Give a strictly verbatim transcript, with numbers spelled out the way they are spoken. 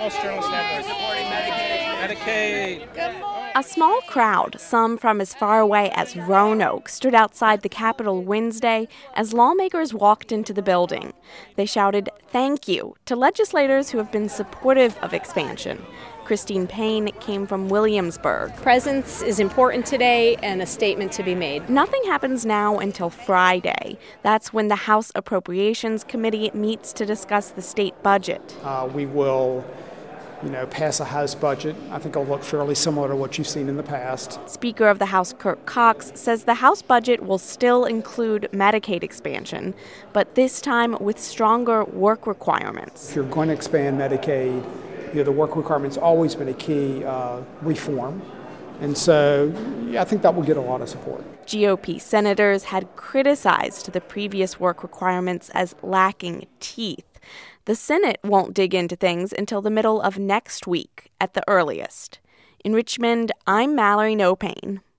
Most journalists never. Supporting Medicaid. Medicaid. A small crowd, some from as far away as Roanoke, stood outside the Capitol Wednesday as lawmakers walked into the building. They shouted, "Thank you," to legislators who have been supportive of expansion. Christine Payne came from Williamsburg. Presence is important today and a statement to be made. Nothing happens now until Friday. That's when the House Appropriations Committee meets to discuss the state budget. Uh, we will, you know, pass a House budget. I think it'll look fairly similar to what you've seen in the past. Speaker of the House Kirk Cox says the House budget will still include Medicaid expansion, but this time with stronger work requirements. If you're going to expand Medicaid, you know, the work requirement's always been a key uh, reform. And so yeah, I think that will get a lot of support. G O P senators had criticized the previous work requirements as lacking teeth. The Senate won't dig into things until the middle of next week at the earliest. In Richmond, I'm Mallory No Pain.